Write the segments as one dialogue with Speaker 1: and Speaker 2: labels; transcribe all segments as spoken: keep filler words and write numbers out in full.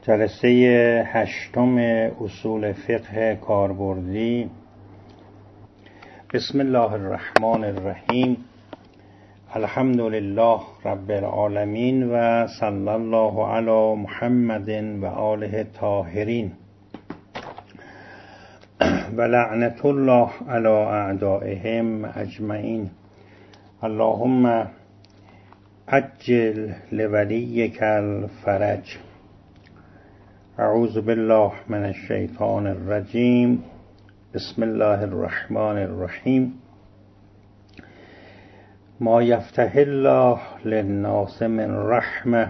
Speaker 1: جلسه هشتم اصول فقه کاربردی. بسم الله الرحمن الرحیم. الحمد لله رب العالمین و صلی الله علی محمد و آله الطاهرین و لعنت الله علی اعدائهم اجمعین. اللهم عجل لولیک الفرج. اعوذ بالله من الشیطان الرجیم. بسم الله الرحمن الرحیم. ما یفتح الله للناس من رحمه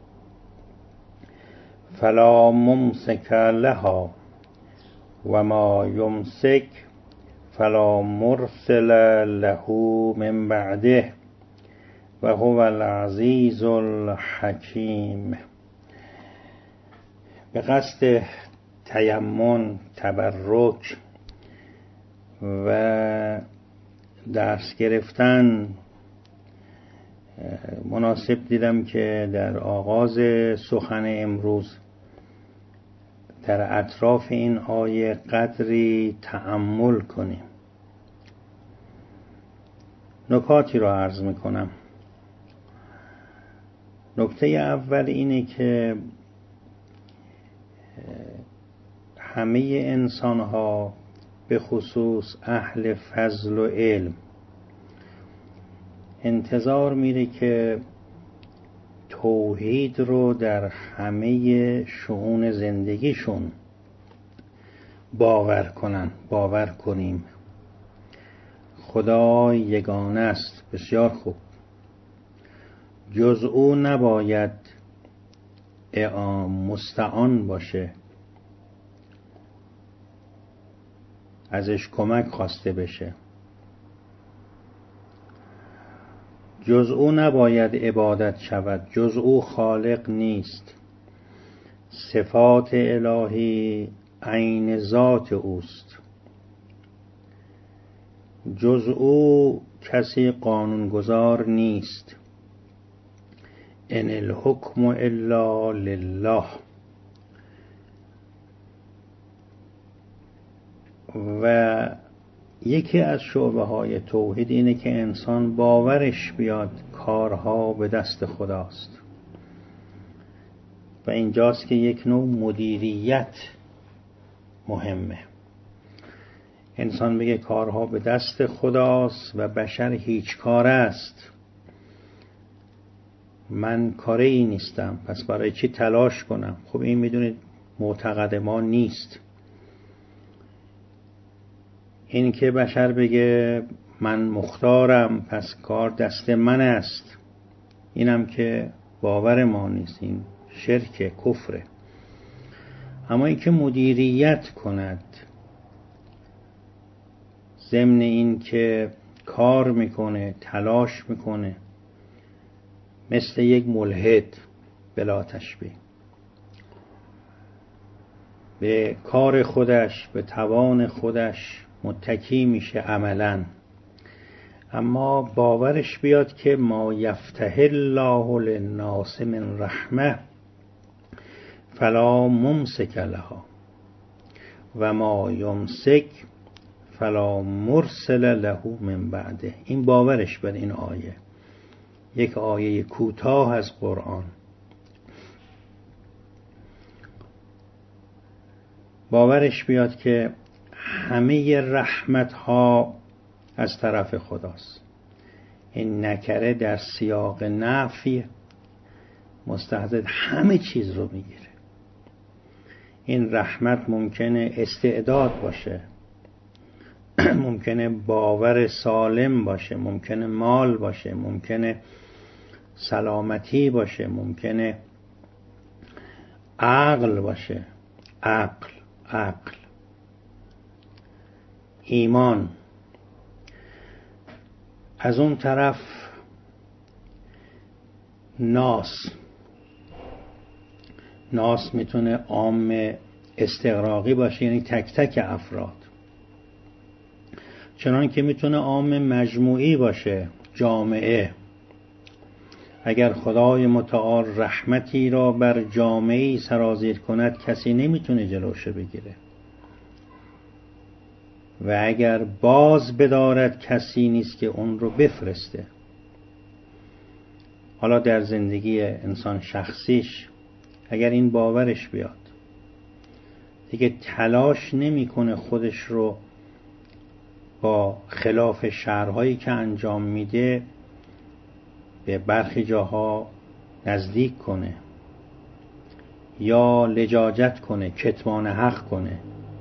Speaker 1: فلا ممسک لها و ما یمسک فلا مرسل له من بعده و هو العزیز الحکیم. به قصد تیمم، تبرک و درس گرفتن مناسب دیدم که در آغاز سخن امروز در اطراف این آیه قدری تأمل کنیم. نکاتی را عرض میکنم. نکته اول اینه که همه انسان ها به خصوص اهل فضل و علم انتظار میره که توحید رو در همه شؤون زندگیشون باور کنن، باور کنیم. خدا یگانه است. بسیار خوب. جز او نباید اعان مستعان باشه، ازش کمک خواسته بشه. جز او نباید عبادت شود، جز او خالق نیست. صفات الهی عین ذات اوست. جز او کسی قانونگذار نیست. ان الحکم الا لله. و یکی از شعبه های توحید اینه که انسان باورش بیاد کارها به دست خداست و اینجاست که یک نوع مدیریت مهمه. انسان بگه کارها به دست خداست و بشر هیچ کار است. من کاری ای نیستم، پس برای چی تلاش کنم؟ خب این میدونید معتقد ما نیست. این که بشر بگه من مختارم پس کار دست من است، اینم که باور ما نیست. این شرک، کفره. اما این که مدیریت کند، ضمن این که کار میکنه، تلاش میکنه، مثل یک ملحد بلا تشبیه، به کار خودش، به توان خودش متکی میشه عملاً. اما باورش بیاد که ما یفتح الله للناس من رحمه فلا ممسک لها و ما یمسک فلا مرسل له من بعده. این باورش بر این آیه، یک آیه کوتاه از قرآن، باورش بیاد که همه رحمت ها از طرف خداست. این نکره در سیاق نفی مستحضر همه چیز رو میگیره. این رحمت ممکنه استعداد باشه، ممکنه باور سالم باشه، ممکنه مال باشه، ممکنه سلامتی باشه، ممکنه عقل باشه، عقل عقل ایمان. از اون طرف ناس ناس میتونه عام استغراقی باشه، یعنی تک تک افراد، چنان که میتونه عام مجموعی باشه، جامعه. اگر خدای متعال رحمتی را بر جامعه‌ای سرازیر کند کسی نمیتونه جلوش بگیره و اگر باز بدارد کسی نیست که اون رو بفرسته. حالا در زندگی انسان شخصیش اگر این باورش بیاد دیگه تلاش نمیکنه خودش رو با خلاف شرهایی که انجام میده به برخی جاها نزدیک کنه یا لجاجت کنه، کتمان حق کنه،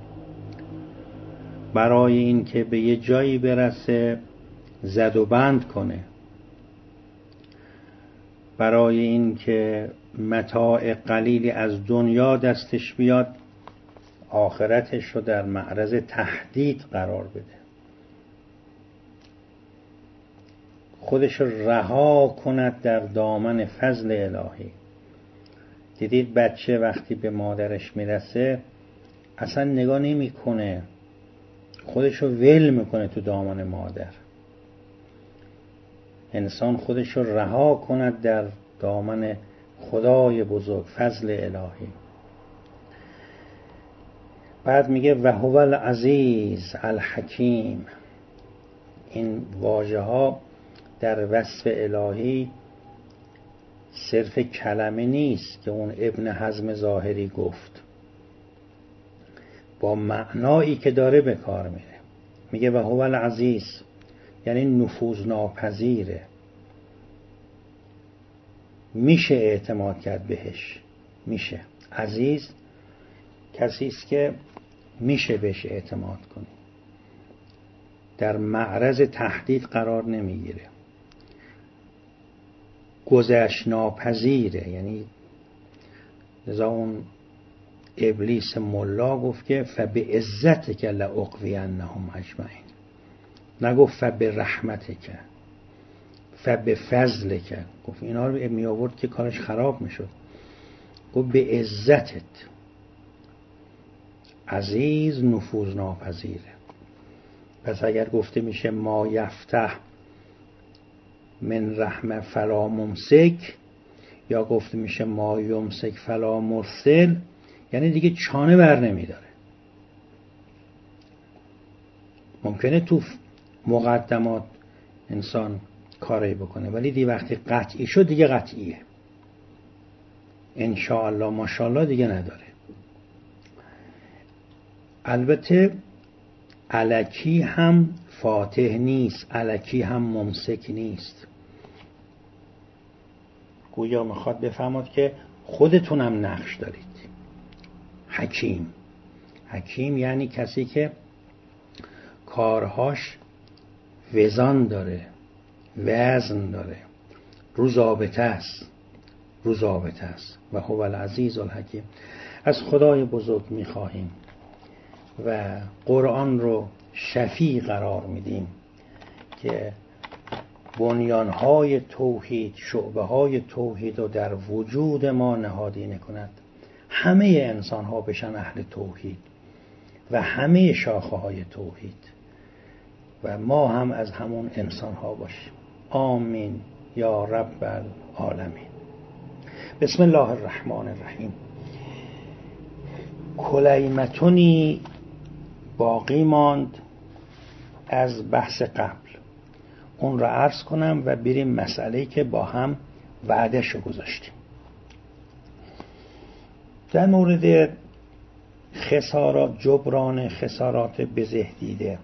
Speaker 1: برای این که به یه جایی برسه زد و بند کنه، برای این که متاع قلیلی از دنیا دستش بیاد آخرتش رو در معرض تهدید قرار بده، خودش رها کند در دامن فضل الهی. دیدید بچه وقتی به مادرش میرسه اصلا نگاه نمی کنه، خودش رو ول میکنه تو دامن مادر. انسان خودش رو رها کند در دامن خدای بزرگ، فضل الهی. بعد میگه و هو العزیز الحکیم. این واژه ها در وصف الهی صرف کلمه نیست که اون ابن حزم ظاهری گفت، با معنایی که داره به کار میره. میگه و هو العزیز یعنی نفوذ ناپذیره، میشه اعتماد کرد بهش. میشه عزیز کسی است که میشه بهش اعتماد کنی، در معرض تهدید قرار نمیگیره، گذشت ناپذیره. یعنی لذا اون ابلیس ملا گفت که فبعزتک لاغوینهم اجمعین، نگفت فبرحمتک فبفضلک. گفت اینا رو می آورد که کارش خراب میشد، گفت به عزتت. عزیز نفوذ ناپذیره. پس اگر گفته میشه ما یفتح من رحمه فلا ممسک، یا گفته میشه ما یمسک فلا مرسل، یعنی دیگه چانه بر نمیداره. ممکنه تو مقدمات انسان کاری بکنه ولی دی وقتی قطعی شد دیگه قطعیه، انشاءالله ماشاءالله دیگه نداره. البته الکی هم فاتح نیست، الکی هم ممسک نیست. گویا میخواد بفهمد که خودتونم نقش دارید. حکیم، حکیم یعنی کسی که کارهاش وزن داره، وزن داره، رو ضابطه است، رو ضابطه است. و هو العزیز الحکیم. از خدای بزرگ میخواهیم و قرآن رو شفیع قرار میدیم که بنیانهای توحید، شعبه‌های توحید رو در وجود ما نهادینه کند. همه انسان ها بشن اهل توحید و همه شاخه های توحید و ما هم از همون انسان ها باشیم. آمین یا رب العالمین. بسم الله الرحمن الرحیم. کلیمتونی باقی ماند از بحث قبل، اون را عرض کنم و بریم مسئله‌ای که با هم وعده‌شو گذاشتیم. در مورد خسارات، جبران خسارات بزهدیده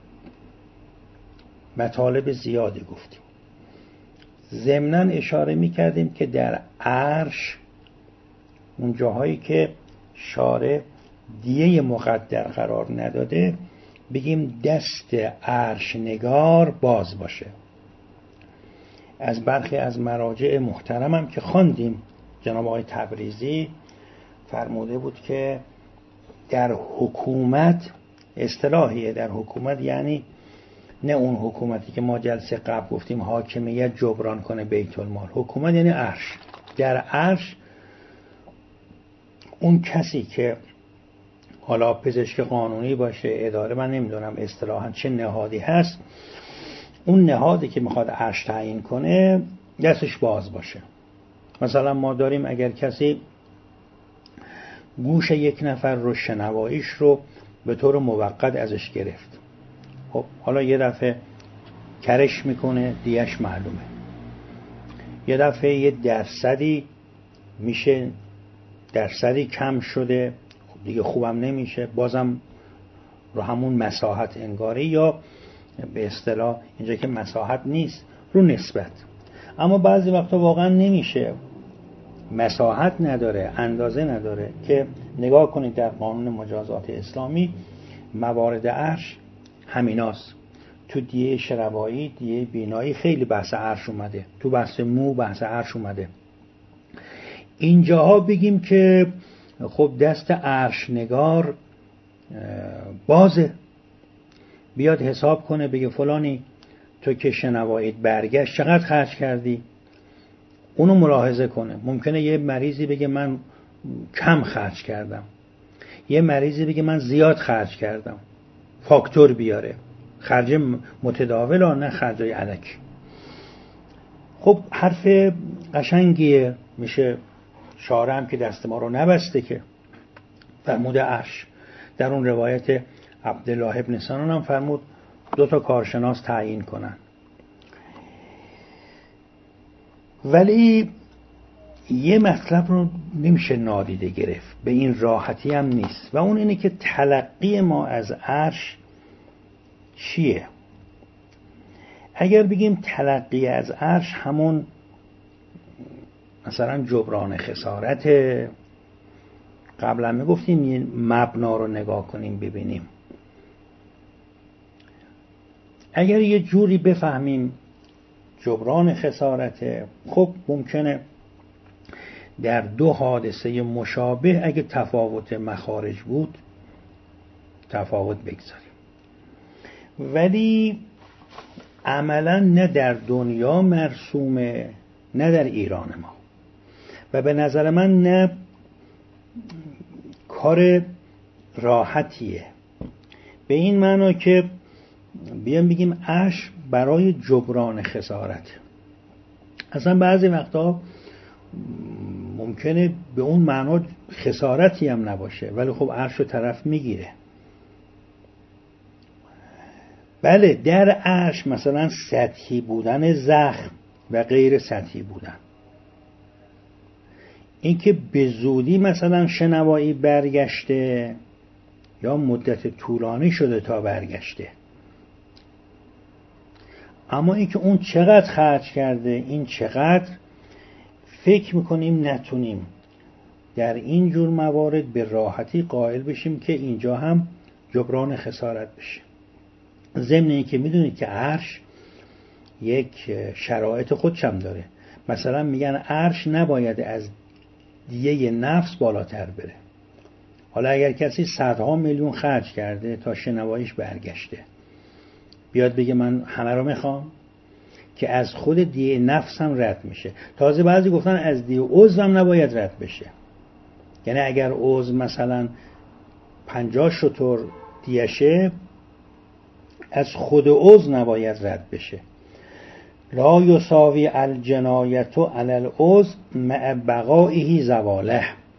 Speaker 1: مطالب زیادی گفتیم. ضمناً اشاره می کردیم که در عرش اون جاهایی که شارع دیه مقدر قرار نداده بگیم دست عرش نگار باز باشه. از برخی از مراجع محترمم که خواندیم، جناب آقای تبریزی فرموده بود که در حکومت، اصطلاحیه در حکومت یعنی نه اون حکومتی که ما جلسه قبل گفتیم حاکمیت جبران کنه بیت المال، حکومت یعنی عرش. در عرش اون کسی که حالا پزشک قانونی باشه، اداره، من نمیدونم اصطلاحاً چه نهادی هست، اون نهادی که میخواد عرش تعیین کنه دستش باز باشه. مثلا ما داریم اگر کسی گوش یک نفر رو شنواییش رو به طور موقت ازش گرفت، خب حالا یه دفعه کرش میکنه، دیش معلومه، یه دفعه یه درصدی میشه، درصدی کم شده، خب دیگه خوبم نمیشه، بازم رو همون مساحت انگاری، یا به اصطلاح اینجا که مساحت نیست رو نسبت. اما بعضی وقتا واقعا نمیشه، مساحت نداره، اندازه نداره. که نگاه کنید در قانون مجازات اسلامی موارد عرش همیناست. تو دیه شروایی، دیه بینایی خیلی بحث عرش اومده، تو بحث مو بحث عرش اومده. اینجاها بگیم که خب دست عرش نگار بازه، بیاد حساب کنه بگه فلانی تو که شنواییت برگشت چقدر خرج کردی، اونو ملاحظه کنه. ممکنه یه مریضی بگه من کم خرج کردم، یه مریضی بگه من زیاد خرج کردم، فاکتور بیاره، خرج متداول ها نه خرجای الکی. خب حرف قشنگیه، میشه شارع هم که دست ما رو نبسته که فرمود عرش. در اون روایت عبدالله ابن سنان هم فرمود دو تا کارشناس تعیین کنن. ولی یه مطلب رو نمیشه نادیده گرفت، به این راحتی هم نیست، و اون اینه که تلقی ما از عرش چیه؟ اگر بگیم تلقی از عرش همون مثلا جبران خسارت، قبلا میگفتیم این مبنا رو نگاه کنیم ببینیم. اگر یه جوری بفهمیم جبران خسارت، خب ممکنه در دو حادثه مشابه اگه تفاوت مخارج بود تفاوت بگذاریم، ولی عملا نه در دنیا مرسومه نه در ایران ما، و به نظر من نه کار راحتیه. به این معنا که بیام بگیم عرش برای جبران خسارت. اصلا بعضی وقتا ممکنه به اون معنا خسارتی هم نباشه، ولی خب عرش رو طرف میگیره. بله در عرش مثلا سطحی بودن زخم و غیر سطحی بودن، اینکه به زودی مثلا شنوایی برگشته یا مدت طولانی شده تا برگشته، اما اینکه اون چقدر خرج کرده، این چقدر، فکر میکنیم نتونیم در این جور موارد به راحتی قائل بشیم که اینجا هم جبران خسارت بشه. ضمن اینکه میدونید که عرش یک شرایط خودشم داره. مثلا میگن عرش نباید از دیه نفس بالاتر بره. حالا اگر کسی صدها میلیون خرج کرده تا شنواییش برگشته، بیاد بگه من همه رو میخوام، که از خود دیه نفس هم رد میشه. تازه بعضی گفتن از دیه عضو هم نباید رد بشه. یعنی اگر عضو مثلا پنجاه شتر دیشه، از خود عضو نباید رد بشه. لا یساوی الجنایت علی العضو مع بقائه زواله.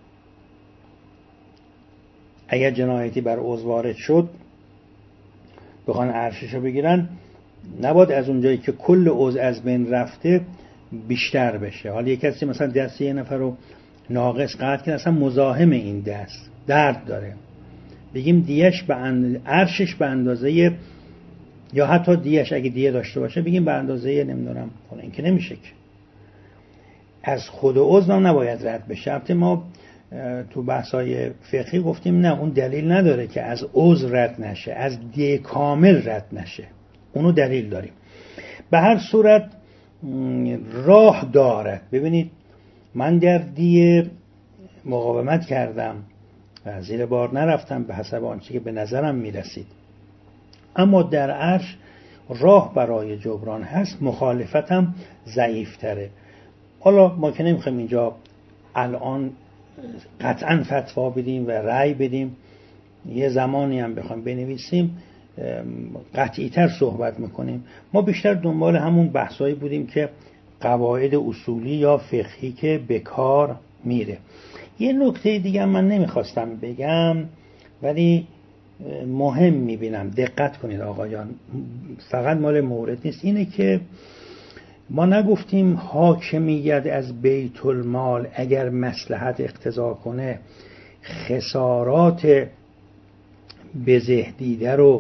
Speaker 1: اگر جنایتی بر عضو وارد شد بخوان عرششو بگیرن، نباید از اونجایی که کل عضو از بین رفته بیشتر بشه. حالا یک کسی مثلا دست یه نفر رو ناقص قطع کنه، اصلا مزاحم این دست درد داره، بگیم دیش به اند... عرشش به اندازه، یا حتی دیش اگه دیه داشته باشه بگیم به اندازه نمیدونم، این که نمیشه که از خود عضو هم نباید رد بشه. البته ما تو بحثای فقهی گفتیم نه، اون دلیل نداره که از عضو رد نشه، از دیه کامل رد نشه، اونو دلیل داریم. به هر صورت راه دارد. ببینید من در دیه مقاومت کردم و زیر بار نرفتم به حسب آنچه که به نظرم میرسید، اما در عرش راه برای جبران هست، مخالفتم ضعیف تره. حالا ما که نمیخوایم اینجا الان قطعا فتوا بدیم و رأی بدیم، یه زمانی هم بخوایم بنویسیم قطعی تر صحبت میکنیم. ما بیشتر دنبال همون بحثایی بودیم که قواعد اصولی یا فقهی که به کار میره. یه نکته دیگه من نمیخواستم بگم ولی مهم میبینم، دقت کنید آقایان، فقط مال مورد نیست، اینه که ما نگفتیم حاکمیت از بیت المال اگر مصلحت اقتضا کنه خسارات بزه دیده رو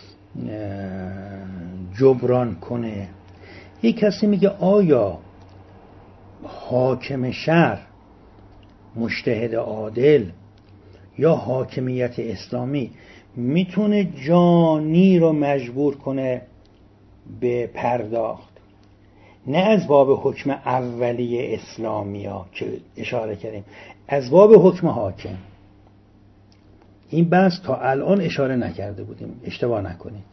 Speaker 1: جبران کنه. یک کسی میگه آیا حاکم شهر مجتهد عادل یا حاکمیت اسلامی میتونه جانی رو مجبور کنه به پرداخت؟ نه از باب حکم اولیه اسلامی ها که اشاره کردیم، از باب حکم حاکم. این بحث تا الان اشاره نکرده بودیم، اشتباه نکنید.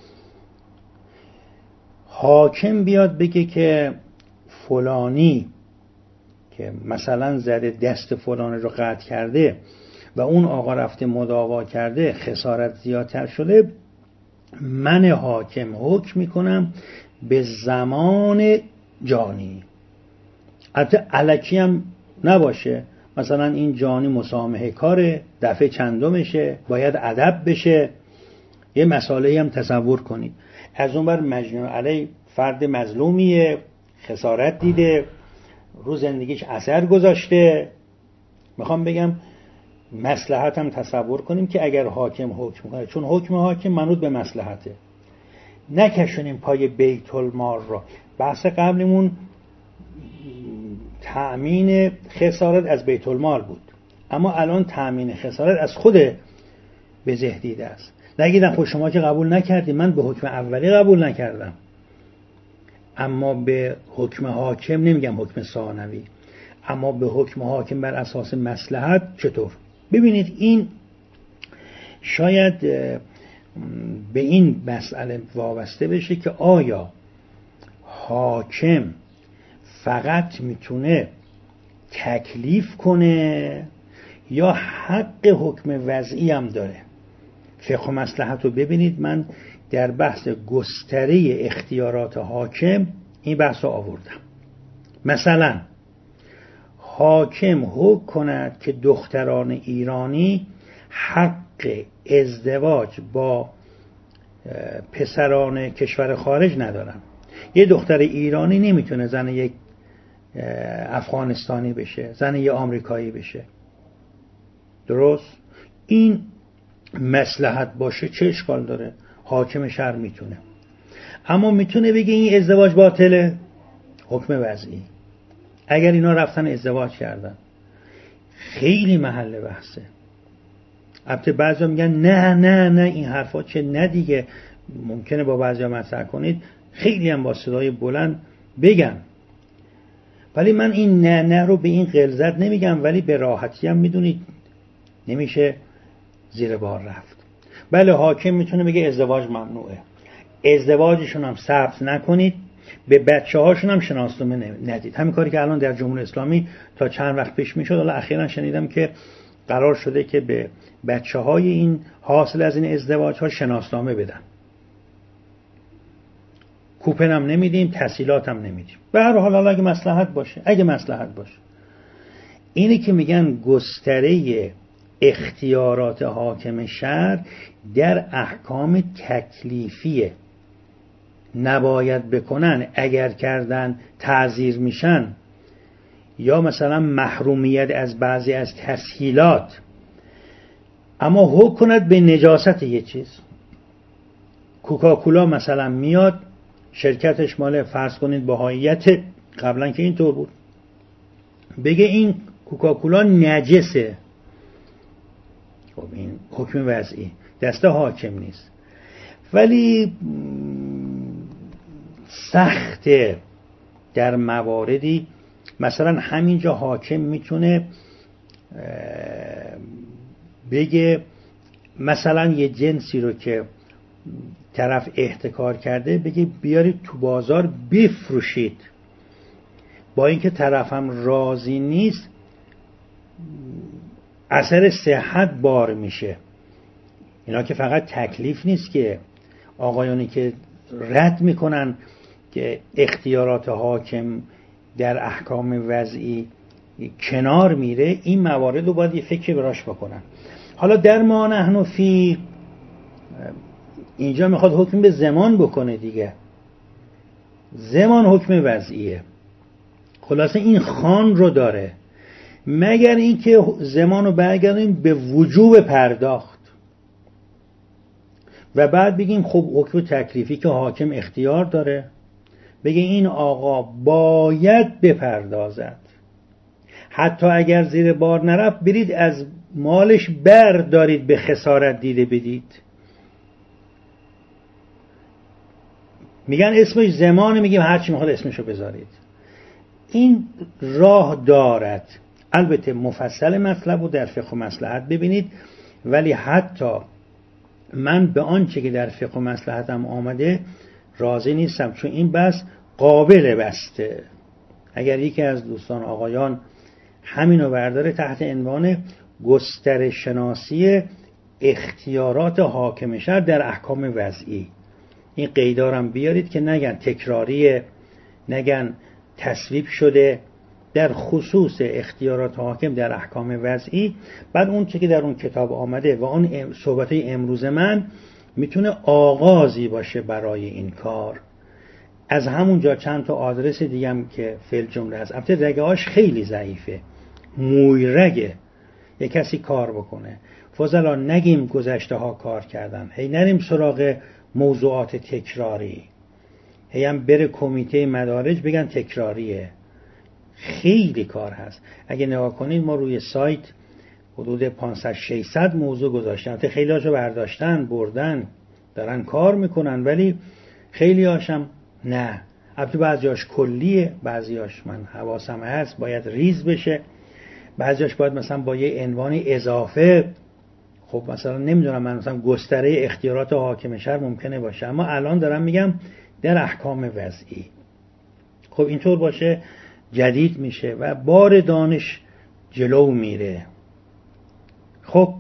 Speaker 1: حاکم بیاد بگه که فلانی که مثلا زده دست فلانی رو قطع کرده و اون آقا رفته مداوا کرده، خسارت زیادتر شده، من حاکم حکم میکنم به زمان جانی. البته الکی هم نباشه، مثلا این جانی مسامحه کاره، دفعه چندمشه، باید ادب بشه، یه مسئله هم تصور کنید. از اون بر مجنون علی فرد مظلومیه، خسارت دیده، رو زندگیش اثر گذاشته. میخوام بگم مصلحت هم تصور کنیم که اگر حاکم حکم کنه، چون حکم حاکم منوط به مصلحته، نکشونیم پای بیت المال را. بحث قبلمون تأمین خسارت از بیت المال بود، اما الان تأمین خسارت از خود بزه دیده است. نگیدن خود شما که قبول نکردی، من به حکم اولی قبول نکردم، اما به حکم حاکم، نمیگم حکم ثانوی، اما به حکم حاکم بر اساس مصلحت چطور؟ ببینید این شاید به این مسئله وابسته بشه که آیا حاکم فقط میتونه تکلیف کنه یا حق حکم وضعی هم داره. فقه و مصلحت رو ببینید، من در بحث گستره اختیارات حاکم این بحث رو آوردم. مثلا حاکم حکم کند که دختران ایرانی حق ازدواج با پسران کشور خارج ندارن. یه دختر ایرانی نمیتونه زن یک افغانستانی بشه، زن یک آمریکایی بشه. درست؟ این مصلحت باشه چه اشکال داره؟ حاکم شهر میتونه. اما میتونه بگه این ازدواج باطله، حکم وضعی. اگر اینا رفتن ازدواج کردن، خیلی محل بحثه. البته بعضیا میگن نه نه نه این حرفا چه، نه دیگه، ممکنه با بعضیا مطرح کنید، خیلی هم با صدای بلند بگم، ولی من این نه نه رو به این غلظت نمیگم، ولی به راحتی هم میدونید نمیشه زیر بار رفت. بله حاکم میتونه بگه ازدواج ممنوعه، ازدواجشون هم ثبت نکنید، به بچه هاشون هم شناسنامه ندید. همین کاری که الان در جمهوری اسلامی تا چند وقت پیش میشد، حالا اخیراً شنیدم که قرار شده که به بچه های این حاصل از این ازدواج ها شناسنامه بدن. کوپن هم نمیدیم، تسهیلات هم نمیدیم. به هر حال اگه مصلحت باشه، اگه مصلحت باشه. اینی که میگن گستره اختیارات حاکم شهر در احکام تکلیفیه، نباید بکنن، اگر کردن تعزیر میشن، یا مثلا محرومیت از بعضی از تسهیلات. اما حکم کند به نجاست یه چیز. کوکاکولا مثلا میاد شرکتش مال فرض کنید بهاییت، قبلا که اینطور بود، بگه این کوکاکولا نجسه، خب این حکم وضعی، دست حاکم نیست. ولی سخته در مواردی، مثلا همینجا حاکم میتونه بگه مثلا یه جنسی رو که طرف احتکار کرده، بگه بیارید تو بازار بفروشید، با اینکه طرف هم راضی نیست، اثر صحت بار میشه. اینا که فقط تکلیف نیست، که آقایانی که رد میکنن که اختیارات حاکم در احکام وضعی کنار میره، این موارد رو باید یه فکر براش بکنن. حالا در ما نحن فی اینجا میخواد حکم به زمان بکنه دیگه، زمان حکم وضعیه. خلاصه این خان رو داره، مگر اینکه زمان رو برگردیم به وجوب پرداخت و بعد بگیم خب حکم تکلیفی که حاکم اختیار داره، بگه این آقا باید بپردازد، حتی اگر زیر بار نرفت برید از مالش بردارید به خسارت دیده بدید. میگن اسمش زمانه، میگیم هرچی میخواد اسمشو بذارید. این راه دارد. البته مفصل مطلب رو در فقه و مصلحت ببینید، ولی حتی من به آنچه که در فقه و مصلحتم آمده راضی نیستم، چون این بس قابل بسته. اگر یکی از دوستان آقایان همینو برداره تحت عنوان گسترش شناسی اختیارات حاکم شهر در احکام وضعی، این قیدارم بیارید که نگن تکراریه، نگن تصویب شده، در خصوص اختیارات حاکم در احکام وضعی. بعد اون چه که در اون کتاب آمده و اون صحبت‌های امروز من میتونه آغازی باشه برای این کار. از همونجا چند تا آدرس دیگه هم که فعل جمله هست، البته رگه‌هاش خیلی ضعیفه، موی رگه، یک کسی کار بکنه. فضلا نگیم گذشته ها کار کردن، هی نریم سراغ موضوعات تکراری، هی هم بره کمیته مدارج بگن تکراریه. خیلی کار هست. اگه نگاه کنید ما روی سایت حدود پانصد ششصد موضوع گذاشتن، خیلی هاشو برداشتن بردن دارن کار میکنن، ولی خیلی هاشم نه. البته بعضیاش کلیه، بعضیاش من حواسم هست باید ریز بشه، بعضیاش باید مثلا با یه عنوان اضافه. خب مثلا نمیدونم، من مثلا گستره اختیارات حاکم شهر ممکنه باشه، اما الان دارم میگم در احکام وضعی. خب اینطور باشه جدید میشه و بار دانش جلو میره. خب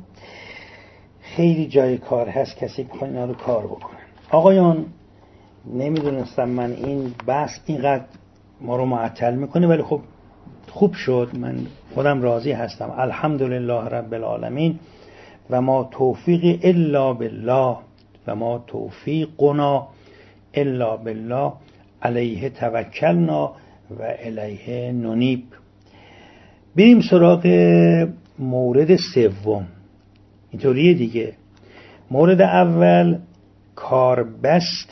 Speaker 1: خیلی جای کار هست، کسی بخواد اینا رو کار بکنه. آقایان نمیدونستم من این بحث اینقدر ما رو معطل میکنه، ولی خب خوب شد، من خودم راضی هستم. الحمدلله رب العالمین و ما توفیق الا بالله و ما توفیقنا الا بالله علیه توکلنا و الیه ننیب. بریم سراغ مورد سوم. اینطوریه دیگه. مورد اول کاربست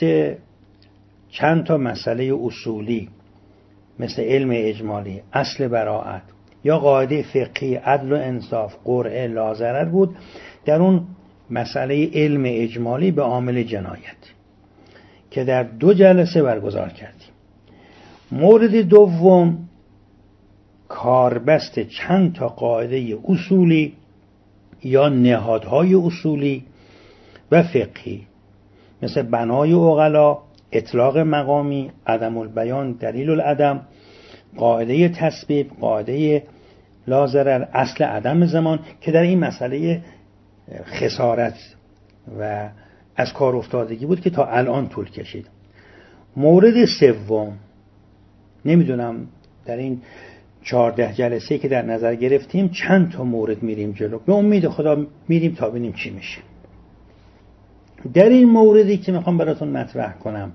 Speaker 1: چند تا مسئله اصولی مثل علم اجمالی، اصل براءت یا قاعده فقهی عدل و انصاف، قرعه لاضرر بود. در اون مسئله علم اجمالی به عامل جنایت که در دو جلسه برگزار کردیم. مورد دوم کاربست چند تا قاعده اصولی یا نهادهای اصولی و فقهی مثل بنای عقلا، اطلاق مقامی، عدم البیان، دلیل العدم، قاعده تسبیب، قاعده لاضرر، اصل عدم زمان، که در این مسئله خسارت و از کار افتادگی بود که تا الان طول کشید. مورد سوم، نمیدونم در این چهارده جلسه که در نظر گرفتیم چند تا مورد میریم جلو، به امید خدا میریم تا ببینیم چی میشه. در این موردی که میخوام براتون مطرح کنم،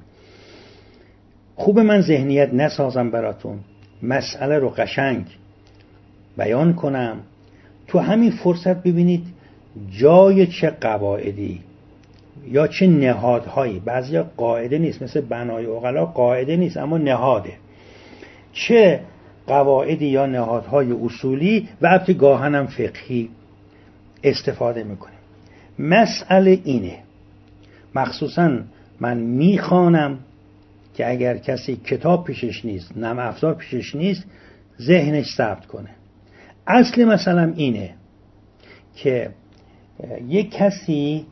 Speaker 1: خوب من ذهنیت نسازم براتون، مسئله رو قشنگ بیان کنم، تو همین فرصت ببینید جای چه قواعدی یا چه نهادهایی، بعضیا قاعده نیست مثل بنای عقلا قاعده نیست اما نهاده، چه قواعدی یا نهادهای اصولی و البته گاهنم فقهی استفاده میکنیم. مسئله اینه، مخصوصا من میخوانم که اگر کسی کتاب پیشش نیست، نرم افزار پیشش نیست، ذهنش ثبت کنه. اصل مثلا اینه که یک کسی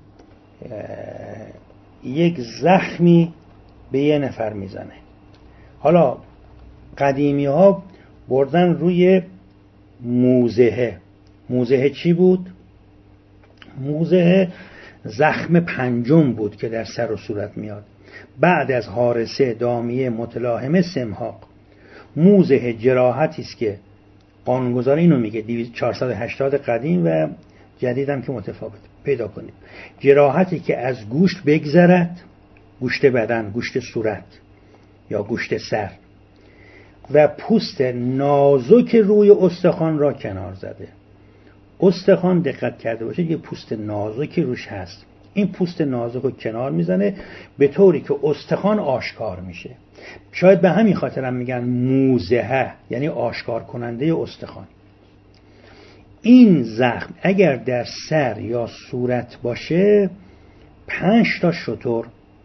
Speaker 1: یک زخمی به یه نفر میزنه. حالا قدیمی ها بردن روی موزهه. موزهه چی بود؟ موزهه زخم پنجم بود که در سر و صورت میاد. بعد از حارسه دامیه متلاهمه سمحاق. موزه جراحتی است که قانونگذار اینو میگه چهارصد و هشتاد قدیم و جدید هم که متفاوت پیدا کنید. جراحتی که از گوشت بگذرد، گوشت بدن، گوشت صورت یا گوشت سر، و پوست نازک روی استخوان را کنار زده. استخوان دقت کرده باشید یه پوست نازکی روش هست، این پوست نازک رو کنار میزنه به طوری که استخوان آشکار میشه. شاید به همین خاطر هم میگن موزه، یعنی آشکار کننده استخوان. این زخم اگر در سر یا صورت باشه پنج تا شتر،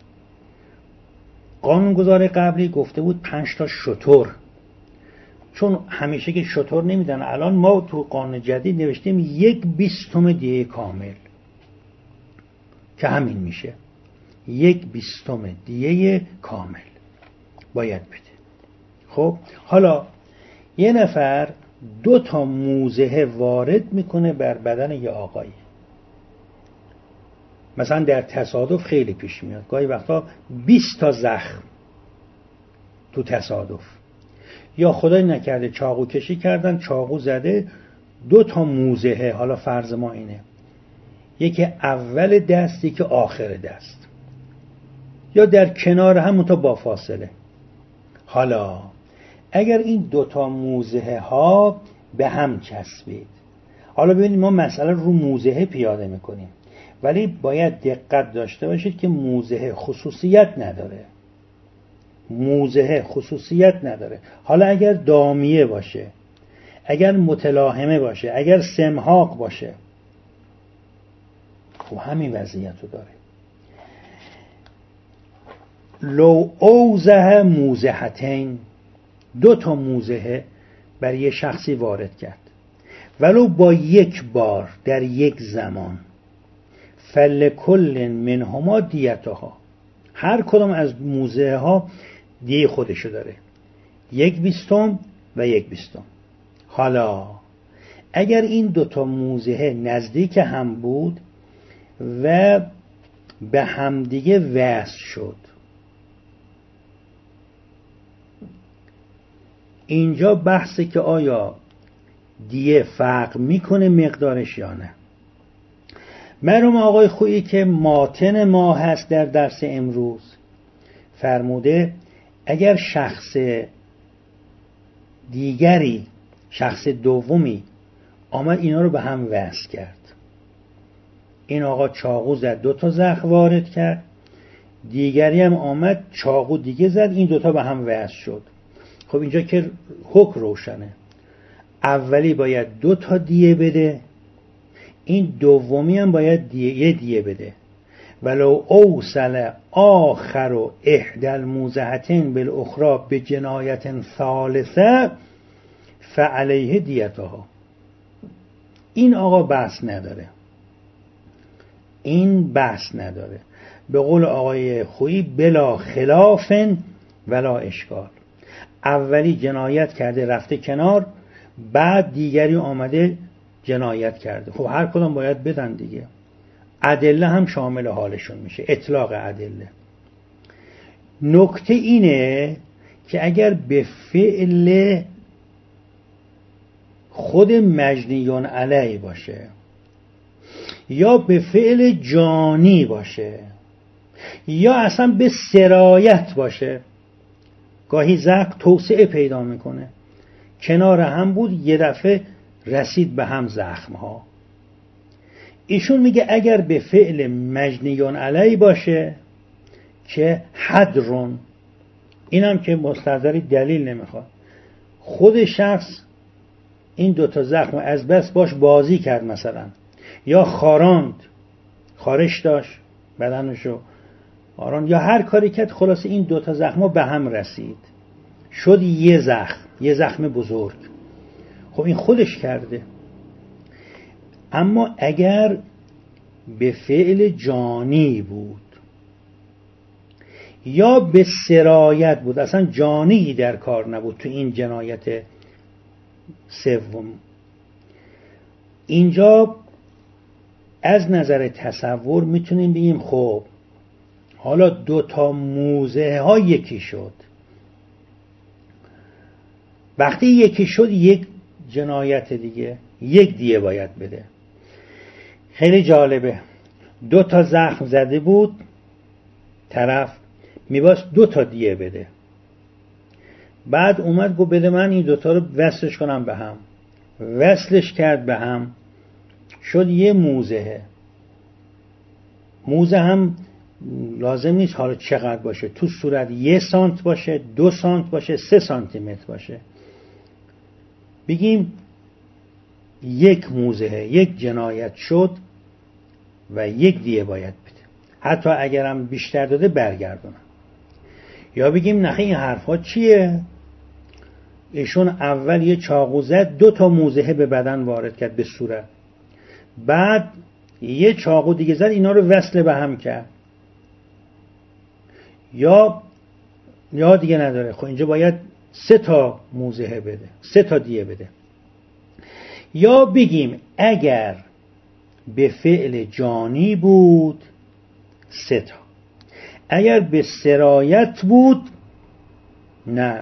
Speaker 1: قانونگذار قبلی گفته بود پنج تا شتر، چون همیشه که شتر نمیدن، الان ما تو قانون جدید نوشتیم یک بیستم دیه کامل که همین میشه یک بیستم دیه کامل باید بده. خب حالا یه نفر دو تا موزه وارد میکنه بر بدن یه آقایی، مثلا در تصادف خیلی پیش میاد، گاهی وقتا بیست تا زخم تو تصادف، یا خدای نکرده چاقو کشی کردن، چاقو زده، دو تا موزه، حالا فرض ما اینه یکی اول دست یکی آخر دست، یا در کنار همون تا با فاصله. حالا اگر این دوتا موزه ها به هم چسبید، حالا ببینید ما مسئله رو موزه پیاده میکنیم، ولی باید دقت داشته باشید که موزه خصوصیت نداره، موزه خصوصیت نداره. حالا اگر دامیه باشه، اگر متلاهمه باشه، اگر سمحاق باشه، خب همین وضعیت رو داره. لو اوزه موزهتین، دو تا موزه بر یه شخصی وارد کرد، ولو با یک بار در یک زمان، فلکل منهما دیتها، هر کدام از موزه ها دیه خودشو داره، یک بیستم و یک بیستم. حالا اگر این دوتا موزه نزدیک هم بود و به همدیگه وصل شد، اینجا بحثه که آیا دیه فرق میکنه مقدارش یا نه. مرحوم آقای خویی که ماتن ما هست در درس امروز فرموده اگر شخص دیگری، شخص دومی آمد اینا رو به هم وصل کرد، این آقا چاقو زد دو تا زخم وارد کرد، دیگری هم آمد چاقو دیگه زد، این دوتا به هم وصل شد، خب اینجا که حکم روشنه، اولی باید دو تا دیه بده، این دومی هم باید دیه یه دیه بده. ولو اوصل آخر و احدى الموزهتین بالاخرى بجنایت ثالثه فعلیه دیتها. این آقا بحث نداره، این بحث نداره، به قول آقای خویی بلا خلاف ولا اشکال. اولی جنایت کرده رفته کنار، بعد دیگری آمده جنایت کرده، خب هر کدام باید بدن دیگه. ادله هم شامل حالشون میشه، اطلاق ادله. نکته اینه که اگر به فعل خود مجنیون علیه باشه یا به فعل جانی باشه یا اصلا به سرایت باشه، گاهی زخم توسعه پیدا میکنه، کنار هم بود یه دفعه رسید به هم زخم ها. ایشون میگه اگر به فعل مجنیون علی باشه که حدرون، اینم که مستحضری دلیل نمیخواد، خود شخص این دوتا زخم از بس باش بازی کرد مثلا، یا خاراند، خارش داشت بدنشو خاراند، یا هر کاری کرد، خلاص این دوتا زخم به هم رسید شد یه زخم، یه زخم بزرگ، خب این خودش کرده. اما اگر به فعل جانی بود یا به سرایت بود، اصلا جانی در کار نبود تو این جنایت سوم، اینجا از نظر تصور میتونیم بگیم خب حالا دو تا موزه ها یکی شد. وقتی یکی شد یک جنایت دیگه، یک دیه باید بده. خیلی جالبه، دو تا زخم زده بود طرف، میباست دو تا دیه بده. بعد اومد گفت بده من این دوتا رو وصلش کنم به هم. وصلش کرد به هم، شد یه موزه. موزه هم لازم نیست حالا چقدر باشه، تو صورت یه سانت باشه، دو سانت باشه، سه سانتی متر باشه. بگیم یک موزه، یک جنایت شد و یک دیه باید بده. حتی اگرم بیشتر داده برگردونم. یا بگیم نه این حرفا چیه؟ ایشون اول یه چاقو زد، دو تا موزه به بدن وارد کرد به صورت، بعد یه چاقو دیگه زد اینا رو وصل به هم کرد. یا یا دیگه نداره، خب اینجا باید سه تا موزه بده، سه تا دیه بده. یا بگیم اگر به فعل جانی بود سه تا، اگر به سرایت بود نه،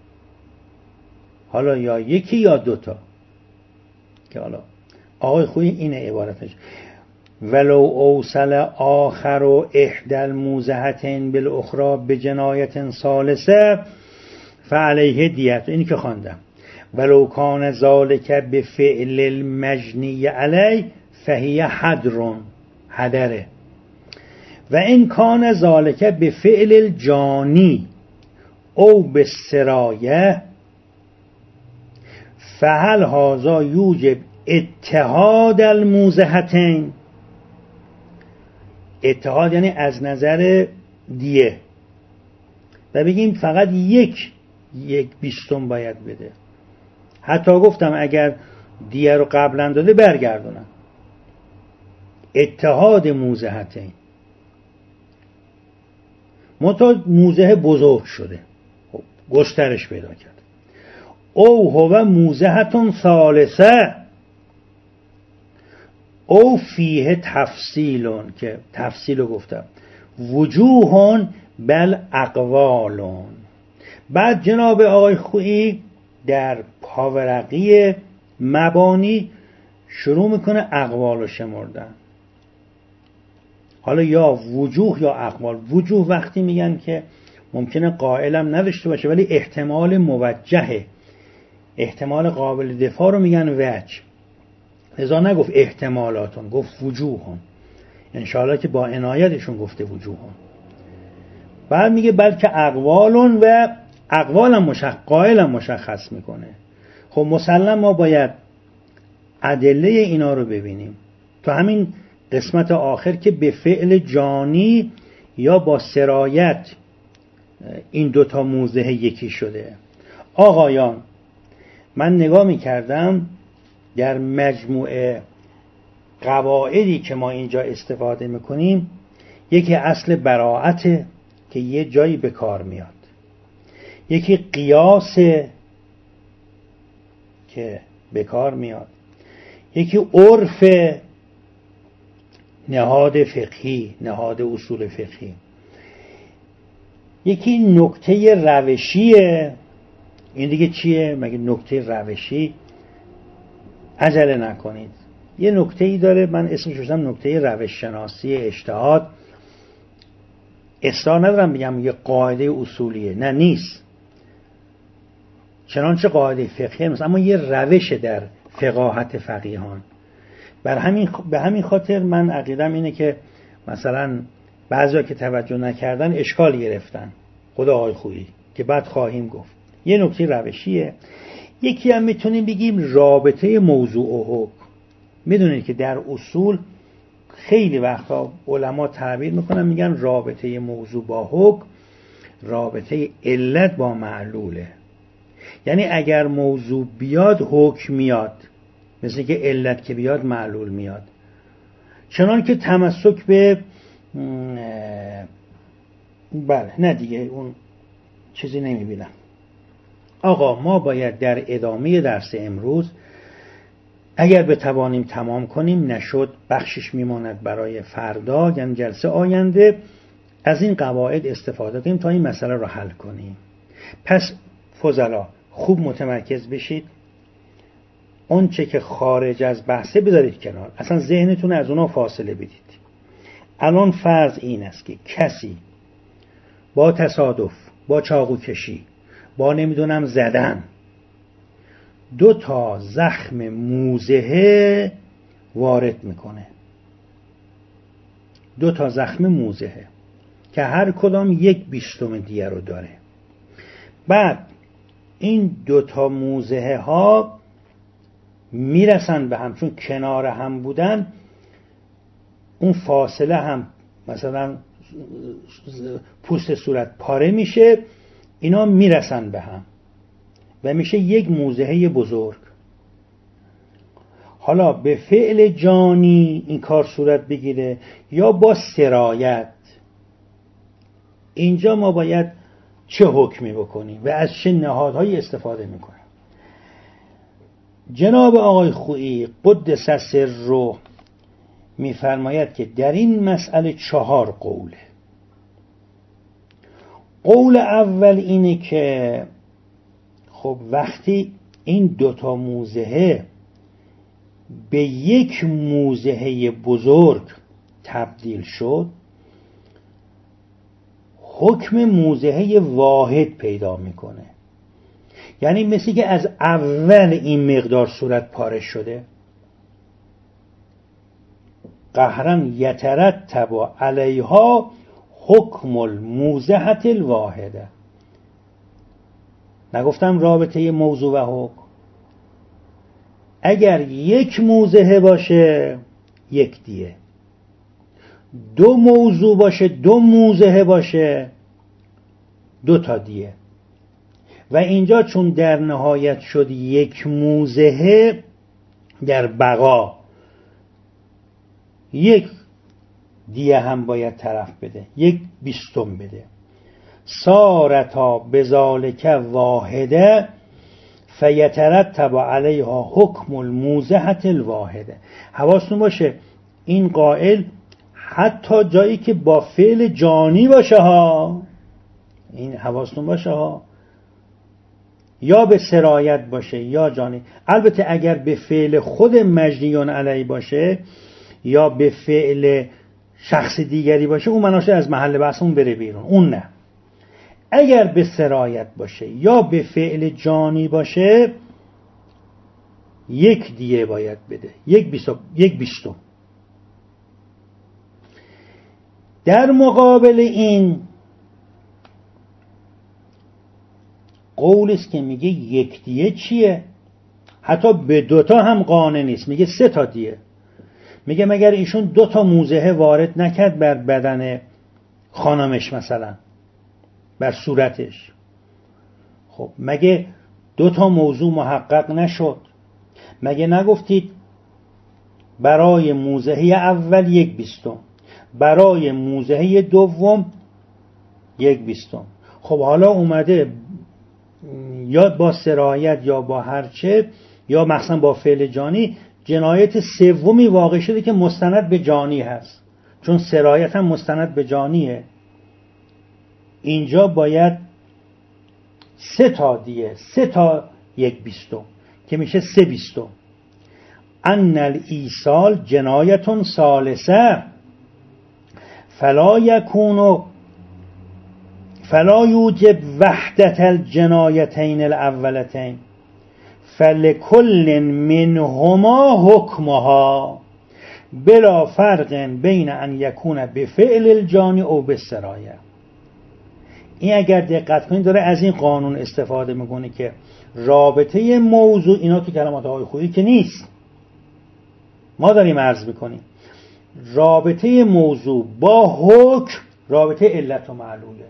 Speaker 1: حالا یا یکی یا دوتا. که حالا آقای خویی اینه عبارتش: ولو اوصل آخر و احدى الموزهتین بالاخرى بجنایت ثالثه فعلیه دیت. اینی که خواندم: ولو کان ذلک بفعل المجنی علی فهی حدر، حدره. و این کان ذلک بفعل الجانی او بالسرایه فهل هذا یوجب اتحاد الموزهتین. اتحاد یعنی از نظر دیه. و بگیم فقط یک یک بیستم باید بده. حتی گفتم اگر دیه رو قبلا داده برگردونم. اتحاد موزهتین. منتها موزه بزرگ شده، گسترش پیدا کرد. او هو موزهتون ثالثه او فیه تفصیلون، که تفصیل رو گفتم، وجوهون بل اقوالون. بعد جناب آقای خویی در پاورقی مبانی شروع میکنه اقوال رو شمردن. حالا یا وجوه یا اقوال. وجوه وقتی میگن که ممکنه قائلم نداشته باشه ولی احتمال موجهه، احتمال قابل دفاع رو میگن وجه. لذا نگفت احتمالاتون، گفت وجوهون. انشاءالله که با عنایتشون گفته وجوهون. بعد میگه بلکه اقوالون و اقوالم مشخص، قائلم مشخص میکنه. خب مسلم ما باید ادله اینا رو ببینیم. تو همین قسمت آخر که به فعل جانی یا با سرایت این دوتا موزه یکی شده. آقایان من نگاه میکردم در مجموعه قواعدی که ما اینجا استفاده میکنیم، یکی اصل براعت که یه جایی به کار میاد، یکی قیاس که به کار میاد، یکی عرف نهاد فقهی، نهاد اصول فقهی، یکی نکته روشیه. این دیگه چیه؟ مگه نکته روشی؟ عجله نکنید، یه نکته ای داره، من اسمش گذاشتم نکته روش شناسی اجتهاد. اصرار ندارم بگم یه قاعده اصولیه، نه نیست، چنانچه قاعده فقهی نیست، اما یه روش در فقاهت فقیهان. بر همین به همین خاطر من عقیدم اینه که مثلا بعضیا که توجه نکردن اشکال گرفتن، خدا آقای خویی که بعد خواهیم گفت. یه نکته روشیه. یکی هم میتونیم بگیم رابطه موضوع و حکم. میدونید که در اصول خیلی وقتا علما تعبیر میکنن، میگن رابطه موضوع با حکم رابطه علت با معلوله. یعنی اگر موضوع بیاد حکم میاد، مثل که علت که بیاد معلول میاد. چنان که تمسک به بله نه دیگه اون چیزی نمیبینم. آقا ما باید در ادامه درس امروز اگر بتوانیم تمام کنیم، نشد بخشش میماند برای فردا، یعنی جلسه آینده، از این قواعد استفاده کنیم تا این مسئله رو حل کنیم. پس فضلا خوب متمرکز بشید، اون چه که خارج از بحثه بذارید کنار، اصلا ذهنتون از اونا فاصله بدید. الان فرض این است که کسی با تصادف، با چاقو کشی، با نمیدونم زدن، دو تا زخم موضحه وارد میکنه، دو تا زخم موضحه که هر کدام یک بیستم دیه رو داره. بعد این دو تا موضحه ها میرسن به هم، چون کنار هم بودن اون فاصله هم مثلا پوست صورت پاره میشه، اینا میرسن به هم و میشه یک موضحه بزرگ. حالا به فعل جانی این کار صورت بگیره یا با سرایت، اینجا ما باید چه حکمی بکنیم و از چه نهادهایی استفاده میکنیم؟ جناب آقای خویی قدس سره میفرماید که در این مسئله چهار قوله. قول اول اینه که خب وقتی این دوتا موضحه به یک موضحه بزرگ تبدیل شد، حکم موضحه واحد پیدا میکنه. یعنی مثل که از اول این مقدار صورت پاره شده، قهرن یترتب علیها حکم الموضحة الواحده. نگفتم رابطه موضوع و حکم؟ اگر یک موضحه باشه یک دیه، دو موضوع باشه، دو موضحه باشه، دو تا دیه. و اینجا چون در نهایت شد یک موضحه، در بقا یک دیه هم باید طرف بده، یک بیستم بده. سارتا بذالک واحده فیترتب علیها حکم الموضحة الواحده. حواستون باشه این قائل حتی جایی که با فعل جانی باشه ها، این حواستون باشه ها، یا به سرایت باشه یا جانی. البته اگر به فعل خود مجنیون علی باشه یا به فعل شخص دیگری باشه، اون مناشه از محل بحثمون بره بیرون، اون نه. اگر به سرایت باشه یا به فعل جانی باشه، یک دیه باید بده، یک بیستم، یک بیستم. در مقابل این قول است که میگه یک دیه چیه؟ حتی به دوتا هم قانع نیست، میگه سه تا دیه. میگه مگر ایشون دو تا موضحه وارد نکرد بر بدن خانمش، مثلا بر صورتش؟ خب مگه دو تا موضوع محقق نشد؟ مگه نگفتید برای موضحه اول یک بیستم، برای موضحه دوم یک بیستم؟ خب حالا اومده یا با سرایت یا با هرچه، یا مثلا با فعل جانی، جنایت سومی واقع شده که مستند به جانی هست، چون سرایت هم مستند به جانیه. اینجا باید سه تا دیه، سه تا یک بیستم که میشه سه بیستم. ان الایصال جنایتون ثالثه فلا یکون فلا یوجب وحدت الجنایتین الاولتین فلکل منهما حکمها بلا فرق بین ان یکون بفعل الجانی او بالسرایه. این اگر دقت کنید داره از این قانون استفاده میکنه که رابطه موضوع، اینا تو کلمات آقای خویی که نیست، ما داریم عرض میکنیم، رابطه موضوع با حکم رابطه علت و معلوله.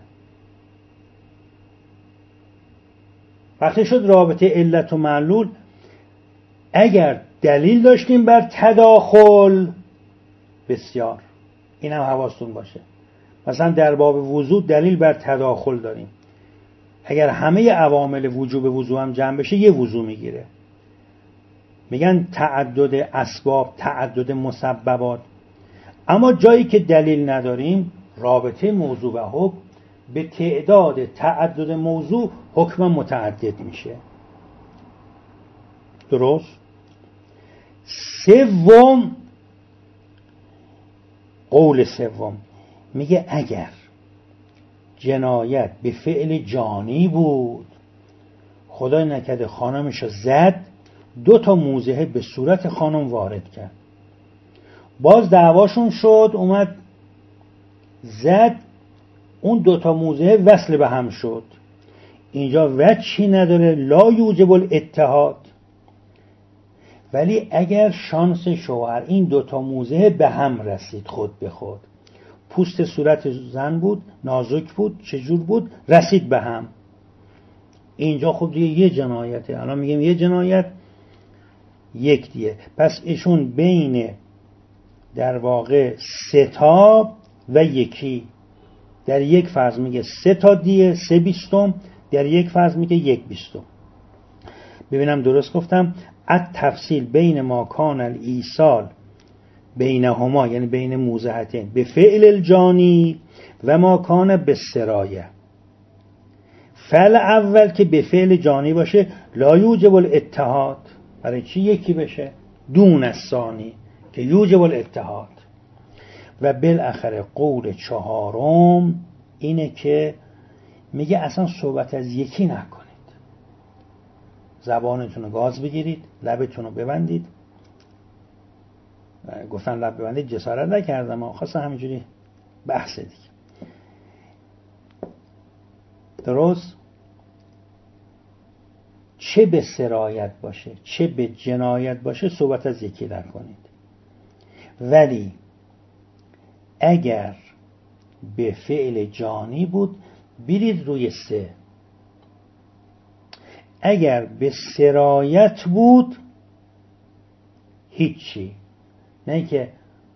Speaker 1: وقتی شد رابطه علت و معلول، اگر دلیل داشتیم بر تداخل، بسیار، این هم حواستون باشه. مثلا در باب وضوء دلیل بر تداخل داریم، اگر همه عوامل وجوب وضوء هم جمع بشه یه وضوء میگیره. میگن تعدد اسباب، تعدد مسببات. اما جایی که دلیل نداریم، رابطه موضوع و حکم به تعداد تعدد موضوع حکم متعدد میشه. درست؟ سوم، قول سوم میگه اگر جنایت به فعل جانی بود، خدای نکرده خانمشو زد، دو تا موضحه به صورت خانم وارد کرد، باز دعواشون شد، اومد زد، اون دو تا موضحه وصل به هم شد، اینجا وجهی نداره، لا یوجب الاتحاد. ولی اگر شانس شوهر این دو تا موضحه به هم رسید خود به خود، پوست صورت زن بود، نازک بود، چجور بود، رسید به هم، اینجا خب دیگه یه جنایته. الان میگیم یه جنایت یک دیه. پس ایشون بین در واقع سه تا و یکی، در یک فرض میگه سه تا دیه، سه بیستم، در یک فرض میگه یک بیستم. ببینم درست گفتم. ات تفصیل بین ما کان الایصال بینهما، یعنی بین موضحتین، به فعل الجانی و ما کان به سرایه. فعل اول که به فعل جانی باشه لا یوجب الاتحاد، برای چی یکی بشه؟ دون الثانی که یوجب الاتحاد. و بالاخره قول چهارم اینه که میگه اصلا صحبت از یکی نکنید، زبانتون رو گاز بگیرید، لبتون رو ببندید. گفتن لب ببندید، جسارت نکردم، ما خواستم همینجوری بحث دیگه. درست؟ چه به سرایت باشه چه به جنایت باشه صحبت از یکی نکنید. ولی اگر به فعل جانی بود برید روی سه، اگر به سرایت بود هیچی. نه که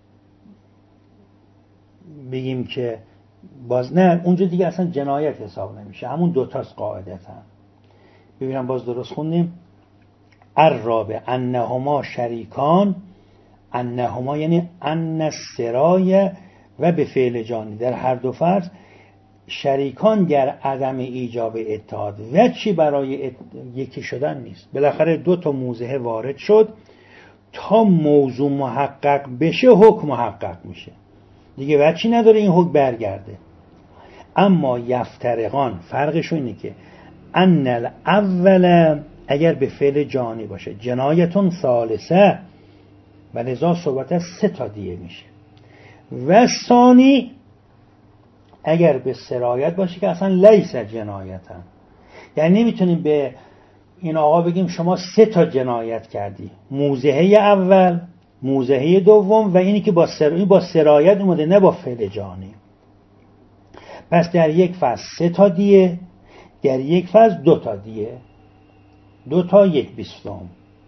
Speaker 1: بگیم که باز نه، اونجا دیگه اصلا جنایت حساب نمیشه، همون دوتاست قاعدتا. ببینم باز درست خوندیم. الرابع انهما شریکان، انهما یعنی ان السرایه و به فعل جانی، در هر دو فرض شریکان در عدم ایجاب اتحاد و چی برای ات... یکی شدن نیست. بالاخره دو تا موضحه وارد شد، تا موضوع محقق بشه حکم محقق میشه دیگه، وجهی نداره این حکم برگرده. اما یفترقان فرقش اینه که ان الاول اگر به فعل جانی باشه جنایتون ثالثه و لذا صحبت از سه تا دیه میشه، و ثانی اگر به سرایت باشه که اصلا لیس جنایتا، یعنی نمیتونیم به این آقا بگیم شما سه تا جنایت کردی، موضحه اول، موضحه دوم و اینی که با سر... با سرایت اومده، نه با فعل جانی. پس در یک فصل سه تا دیه، در یک فصل دو تا دیه، دو تا یک بیستم.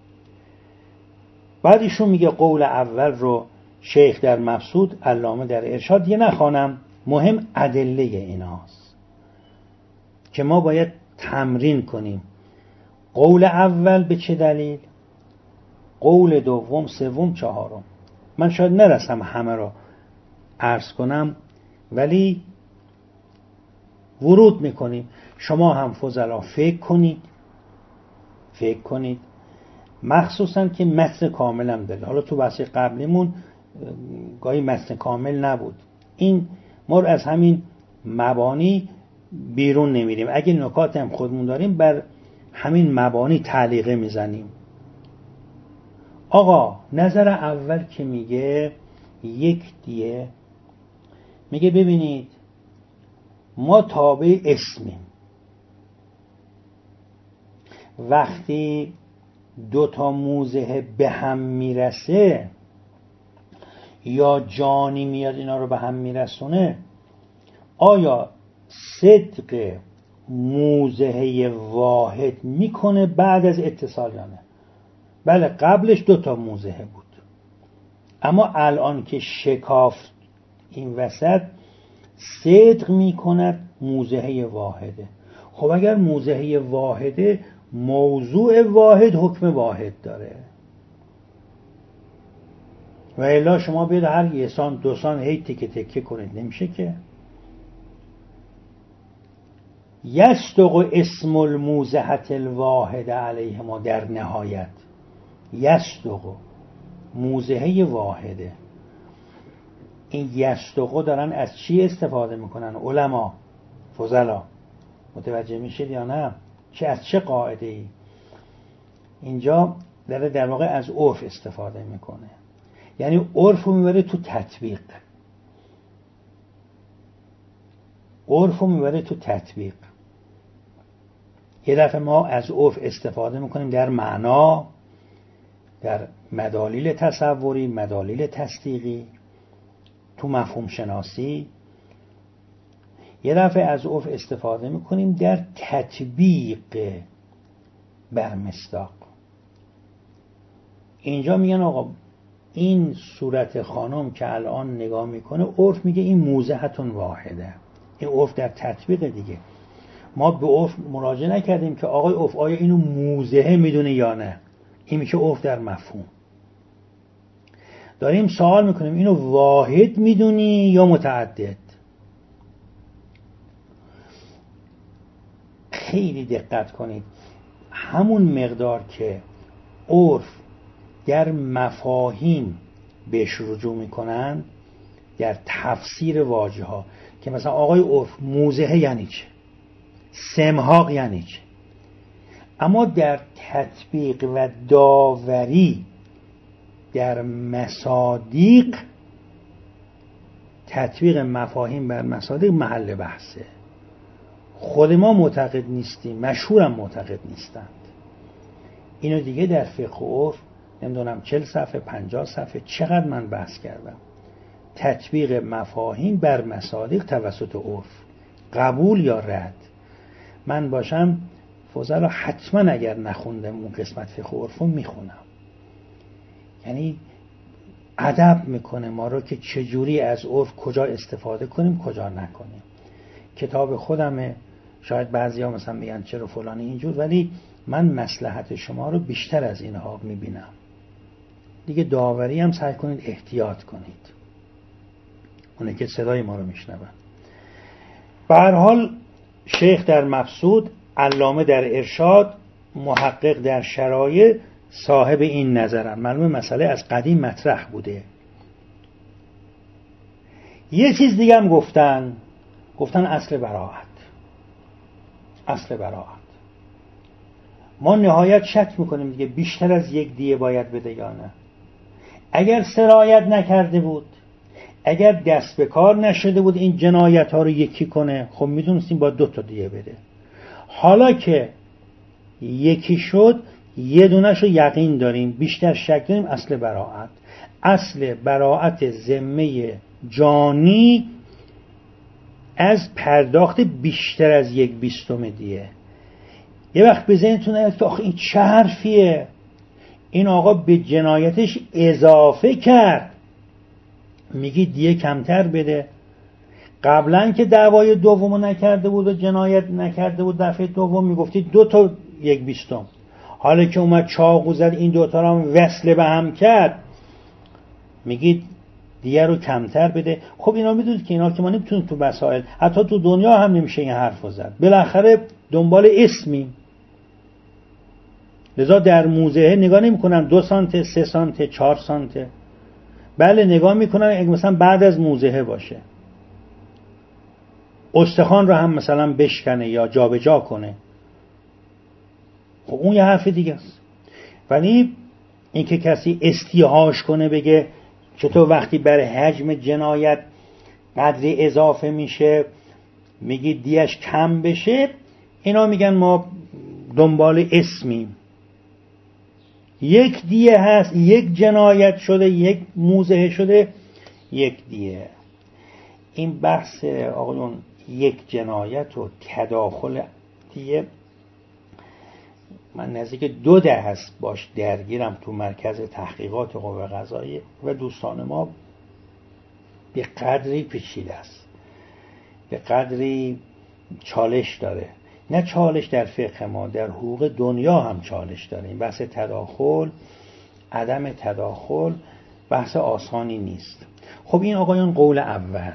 Speaker 1: بعد ایشون میگه قول اول رو شیخ در مبسوط، علامه در ارشاد، یه نخوانم، مهم ادله ایناست که ما باید تمرین کنیم. قول اول به چه دلیل، قول دوم، سوم، چهارم. من شاید نرسم همه رو عرض کنم، ولی ورود میکنیم. شما هم فضلا فکر کنید فکر کنید مخصوصا که متن کامل هم داره. حالا تو بحث قبلیمون گاهی متن کامل نبود، این ما از همین مبانی بیرون نمیریم. اگه نکات هم خودمون داریم بر همین مبانی تعلیقه میزنیم. آقا نظر اول که میگه یک دیه، میگه ببینید ما تابع اسمیم، وقتی دو تا موضحه به هم میرسه یا جانی میاد اینا رو به هم میرسونه، آیا صدق موضحه واحد میکنه بعد از اتصال یا نه؟ بله، قبلش دو تا موضحه بود، اما الان که شکافت این وسط صدق میکند موضحه واحده. خب اگر موضحه واحده، موضوع واحد حکم واحد داره. و الا شما بیاید هر یه سان دو سان هی تکه تکه کنید، نمیشه که. یصدق اسم الموزهة الواحده علیهما، در نهایت یصدق موزهه واحده. این یصدق دارن از چی استفاده میکنن علما فضلا؟ متوجه میشید یا نه؟ چه از چه قاعده ای؟ اینجا داره در واقع از عرف استفاده میکنه، یعنی عرف رو میبره تو تطبیق، عرف رو میبره تو تطبیق. یه دفعه ما از عرف استفاده میکنیم در معنا، در مدالیل تصوری، مدالیل تصدیقی، تو مفهوم شناسی. یه دفعه از عرف استفاده میکنیم در تطبیق بر مصداق. اینجا میگن آقا این صورت خانم که الان نگاه میکنه، عرف میگه این موزهتون واحده. این عرف در تطبیق دیگه. ما به عرف مراجعه نکردیم که آقای عرف آیا اینو موزه میدونه یا نه. این میشه عرف در مفهوم. داریم سوال میکنیم اینو واحد میدونی یا متعدد؟ خیلی دقت کنید. همون مقدار که عرف در مفاهیم بهش رجوع میکنن، در تفسیر واژه ها، که مثلا آقای عرف موزه یعنی چه، سمحاق یعنی چه، اما در تطبیق و داوری در مصادیق، تطبیق مفاهیم بر مصادیق محل بحثه. خود ما معتقد نیستیم، مشهورم معتقد نیستند. اینو دیگه در فقه و عرف نمیدونم چهل صفحه پنجاه صفحه چقدر من بحث کردم. تطبیق مفاهیم بر مصادیق توسط عرف، قبول یا رد. من باشم فضلا حتما اگر نخوندم اون قسمت فقه و عرف میخونم. یعنی ادب میکنه ما رو که چجوری از عرف کجا استفاده کنیم کجا نکنیم. کتاب خودمه، شاید بعضیا مثلا میگن چرا فلانی اینجور، ولی من مصلحت شما رو بیشتر از اینها میبینم. دیگه داوری هم سعی کنید احتیاط کنید، اونه که صدای ما رو میشنون. به هر حال شیخ در مقصود، علامه در ارشاد، محقق در شرایع صاحب این نظرن. معلومه مسئله از قدیم مطرح بوده. یه چیز دیگه هم گفتن، گفتن اصل براءت. اصل براءت ما نهایت شک میکنیم دیگه، بیشتر از یک دیه باید بده یا نه. اگر سرایت نکرده بود، اگر دست به کار نشده بود این جنایت ها رو یکی کنه، خب میدونستیم با دو تا دیه بده. حالا که یکی شد، یه دونش رو یقین داریم، بیشتر شک داریم. اصل براءت، اصل براءت ذمه جانی از پرداخت بیشتر از یک بیستم دیه. یه وقت به ذهنتون نیاد که آخه این چه حرفیه، این آقا به جنایتش اضافه کرد، میگی دیه کمتر بده. قبلا که دعوای دومو نکرده بود و جنایت نکرده بود دفعه دوم میگفتی دو تا یک بیستم. حالا که اومد چاقو زد این دوتا رو هم وصل به هم کرد، میگید دیگه رو کمتر بده. خب اینا میدونید که اینا که ما نمیتونیم تو مسائل، حتی تو دنیا هم نمیشه این حرف رو زد. بالاخره دنبال اسمیم. لذا در موزه نگاه نمی کنن دو سانت، سه سانت، چهار سانت. بله نگاه میکنن اگه مثلا بعد از موزه باشه، استخوان رو هم مثلا بشکنه یا جابجا جا کنه، خب اون یه حرف دیگه است. ولی اینکه کسی استیهاش کنه بگه چطور وقتی برای حجم جنایت قدری اضافه میشه میگی دیش کم بشه، اینا میگن ما دنبال اسمیم. یک دیه هست، یک جنایت شده، یک موزه شده، یک دیه. این بحث آقایون یک جنایت و تداخل دیه من نزدیک دو ده هست باش درگیرم تو مرکز تحقیقات قوه قضاییه و دوستان ما به قدری پیچیده است، به قدری چالش داره. نه چالش در فقه ما، در حقوق دنیا هم چالش داره. این بحث تداخل، عدم تداخل بحث آسانی نیست. خب این آقایان قول اول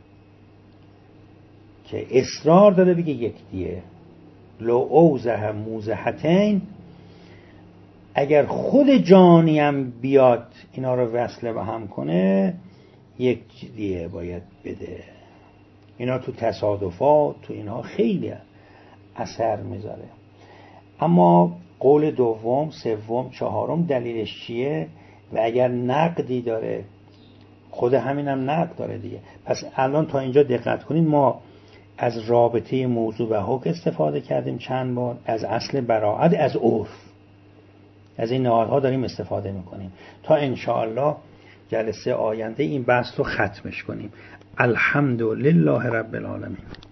Speaker 1: که اصرار داره بگه یک دیه لو اوزه موزهتین، اگر خود جانیم بیاد اینا رو وصله به هم کنه یک دیه باید بده. اینا تو تصادفات تو اینها خیلی اثر میذاره. اما قول دوم، سوم، چهارم دلیلش چیه؟ و اگر نقدی داره، خود همینم نقد داره دیگه. پس الان تا اینجا دقت کنید، ما از رابطه موضوع و حکم استفاده کردیم چند بار، از اصل براءت، از عرف، از این نهادها داریم استفاده میکنیم تا انشاءالله جلسه آینده این بحث رو ختمش کنیم. الحمدلله رب العالمین.